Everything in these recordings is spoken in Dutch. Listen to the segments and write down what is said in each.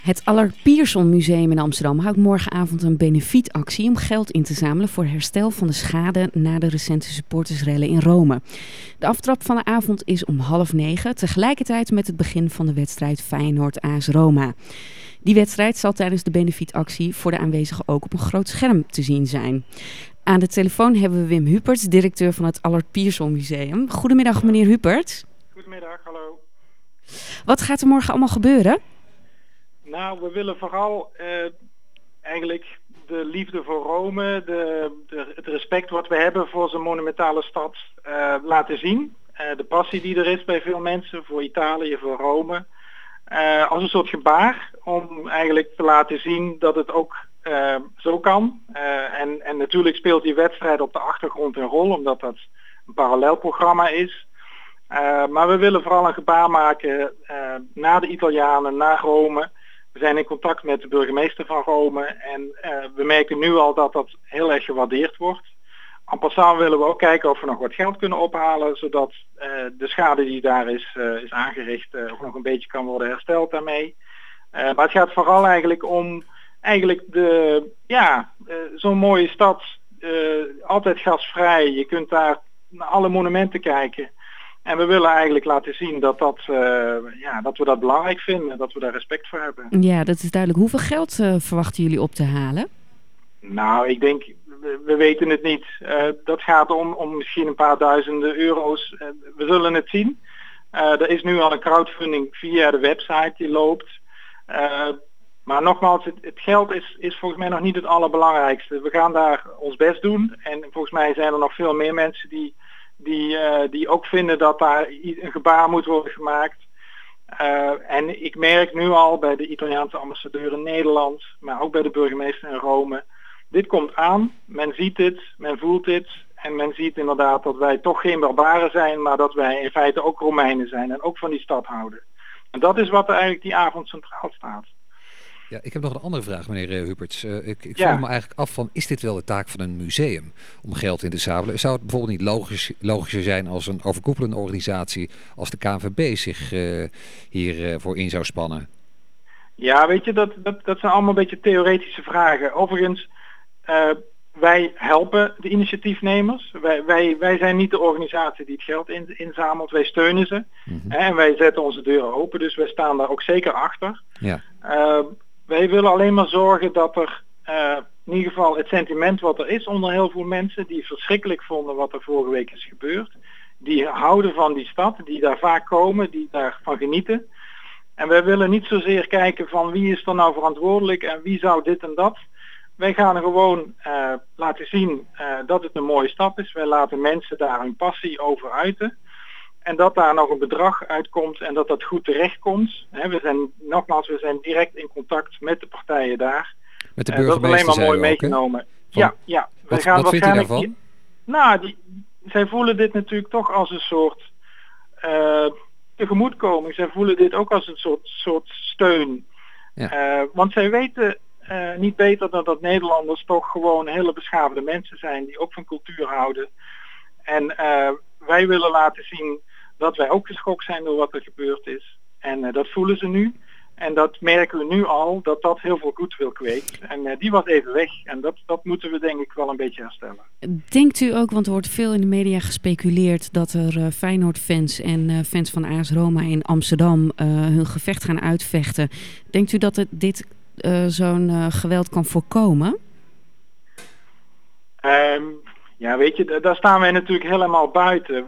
Het Allard Pierson Museum in Amsterdam houdt morgenavond een benefietactie om geld in te zamelen voor herstel van de schade na de recente supportersrellen in Rome. De aftrap van de avond is om 20:30, tegelijkertijd met het begin van de wedstrijd Feyenoord-AS Roma. Die wedstrijd zal tijdens de benefietactie voor de aanwezigen ook op een groot scherm te zien zijn. Aan de telefoon hebben we Wim Huperts, directeur van het Allard Pierson Museum. Goedemiddag, meneer Huperts. Goedemiddag, hallo. Wat gaat er morgen allemaal gebeuren? Nou, we willen vooral eigenlijk de liefde voor Rome, het respect wat we hebben voor zo'n monumentale stad laten zien. De passie die er is bij veel mensen voor Italië, voor Rome. Als een soort gebaar om eigenlijk te laten zien dat het ook zo kan. En natuurlijk speelt die wedstrijd op de achtergrond een rol, omdat dat een parallelprogramma is. Maar we willen vooral een gebaar maken naar de Italianen, naar Rome. We zijn in contact met de burgemeester van Rome en we merken nu al dat dat heel erg gewaardeerd wordt. En passant willen we ook kijken of we nog wat geld kunnen ophalen, zodat de schade die daar is aangericht ook nog een beetje kan worden hersteld daarmee. Maar het gaat vooral eigenlijk om zo'n mooie stad, altijd gasvrij. Je kunt daar naar alle monumenten kijken. En we willen eigenlijk laten zien dat we dat belangrijk vinden, dat we daar respect voor hebben. Ja, dat is duidelijk. Hoeveel geld verwachten jullie op te halen? Nou, ik denk, we weten het niet. Dat gaat om misschien een paar duizenden euro's. We zullen het zien. Er is nu al een crowdfunding via de website die loopt. Maar nogmaals, het geld is volgens mij nog niet het allerbelangrijkste. We gaan daar ons best doen. En volgens mij zijn er nog veel meer mensen die ook vinden dat daar een gebaar moet worden gemaakt. En ik merk nu al bij de Italiaanse ambassadeur in Nederland, maar ook bij de burgemeester in Rome. Dit komt aan, men ziet dit, men voelt dit en men ziet inderdaad dat wij toch geen barbaren zijn, maar dat wij in feite ook Romeinen zijn en ook van die stad houden. En dat is wat er eigenlijk die avond centraal staat. Ja, ik heb nog een andere vraag, meneer Huperts. Ik vraag me eigenlijk af van, is dit wel de taak van een museum om geld in te zamelen? Zou het bijvoorbeeld niet logischer zijn als een overkoepelende organisatie als de KNVB zich hiervoor in zou spannen? Ja, weet je, dat zijn allemaal een beetje theoretische vragen. Overigens, wij helpen de initiatiefnemers. Wij zijn niet de organisatie die het geld inzamelt. Wij steunen ze. Mm-hmm. En wij zetten onze deuren open. Dus wij staan daar ook zeker achter. Ja. Wij willen alleen maar zorgen dat er in ieder geval het sentiment wat er is onder heel veel mensen die verschrikkelijk vonden wat er vorige week is gebeurd. Die houden van die stad, die daar vaak komen, die daarvan genieten. En wij willen niet zozeer kijken van wie is er nou verantwoordelijk en wie zou dit en dat. Wij gaan gewoon laten zien dat het een mooie stap is. Wij laten mensen daar hun passie over uiten. En dat daar nog een bedrag uitkomt en dat dat goed terechtkomt. We zijn direct in contact met de partijen daar. Met de burgemeester dat is alleen maar mooi ook, meegenomen. Van, ja. Wat vindt u daarvan? Zij voelen dit natuurlijk toch als een soort tegemoetkoming. Zij voelen dit ook als een soort steun. Ja. Want zij weten niet beter dan dat Nederlanders toch gewoon hele beschaafde mensen zijn die ook van cultuur houden. En wij willen laten zien dat wij ook geschokt zijn door wat er gebeurd is. En dat voelen ze nu. En dat merken we nu al, dat dat heel veel goodwill kweekt. En die was even weg. En dat moeten we denk ik wel een beetje herstellen. Denkt u ook, want er wordt veel in de media gespeculeerd dat er Feyenoord-fans en fans van AS Roma in Amsterdam hun gevecht gaan uitvechten. Denkt u dat dit zo'n geweld kan voorkomen? Ja, weet je, daar staan wij natuurlijk helemaal buiten.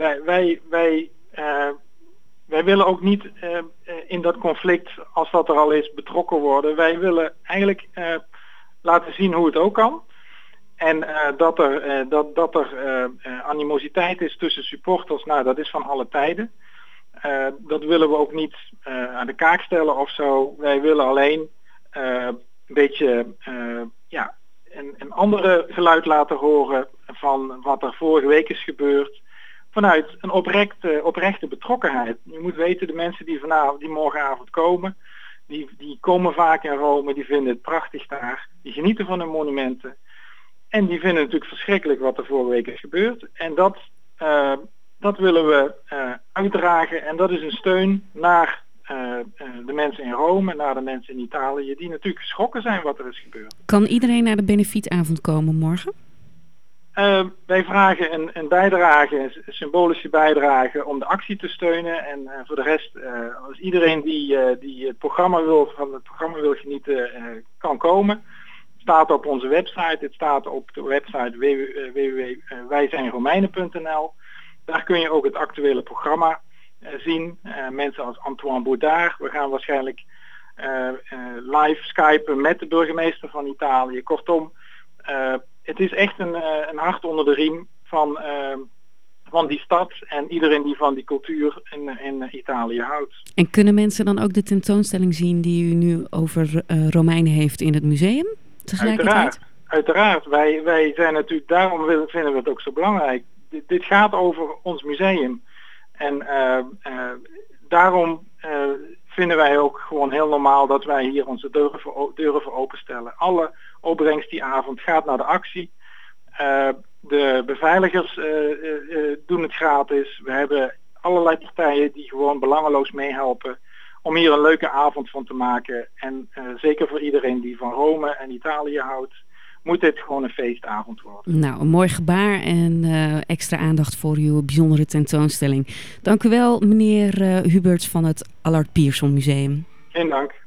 Wij willen ook niet in dat conflict, als dat er al is, betrokken worden. Wij willen eigenlijk laten zien hoe het ook kan. En dat er animositeit is tussen supporters, nou dat is van alle tijden. Dat willen we ook niet aan de kaak stellen of zo. Wij willen alleen een beetje een andere geluid laten horen van wat er vorige week is gebeurd. Vanuit een oprechte betrokkenheid. Je moet weten, de mensen die morgenavond komen, die komen vaak in Rome, die vinden het prachtig daar. Die genieten van hun monumenten. En die vinden het natuurlijk verschrikkelijk wat er vorige week is gebeurd. En dat willen we uitdragen. En dat is een steun naar de mensen in Rome, naar de mensen in Italië, die natuurlijk geschrokken zijn wat er is gebeurd. Kan iedereen naar de benefietavond komen morgen? Wij vragen een bijdrage, een symbolische bijdrage om de actie te steunen. En voor de rest, als iedereen die het programma van het programma wil genieten, kan komen. Het staat op onze website. Het staat op de website www.wijzijnromeinen.nl. Daar kun je ook het actuele programma zien. Mensen als Antoine Baudard. We gaan waarschijnlijk live skypen met de burgemeester van Italië. Kortom, het is echt een hart onder de riem van die stad en iedereen die van die cultuur in Italië houdt. En kunnen mensen dan ook de tentoonstelling zien die u nu over Romeinen heeft in het museum? Uiteraard. Wij zijn natuurlijk, daarom vinden we het ook zo belangrijk. Dit gaat over ons museum. En daarom vinden wij ook gewoon heel normaal dat wij hier onze deuren voor openstellen. Alle opbrengst die avond gaat naar de actie. De beveiligers doen het gratis. We hebben allerlei partijen die gewoon belangeloos meehelpen om hier een leuke avond van te maken. En zeker voor iedereen die van Rome en Italië houdt, moet dit gewoon een feestavond worden. Nou, een mooi gebaar en extra aandacht voor uw bijzondere tentoonstelling. Dank u wel, meneer Huberts van het Allard Pierson Museum. Geen dank.